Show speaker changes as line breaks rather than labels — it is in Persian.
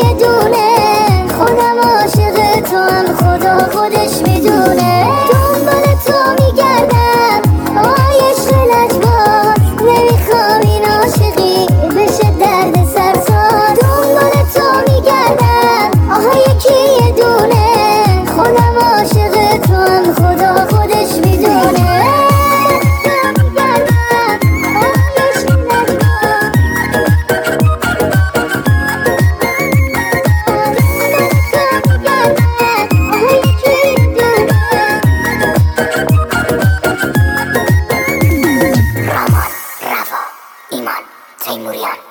یه دونه خودم عاشق تو هم خدا خودش میدونه دنبال تو میگردم آهای عشق لجباز نمیخوام این عاشقی بشه درد سرساز دنبال تو میگردم آهای یکی یه دونه خودم عاشق تو هم خدا خودش میدونه
ایمان تیموریان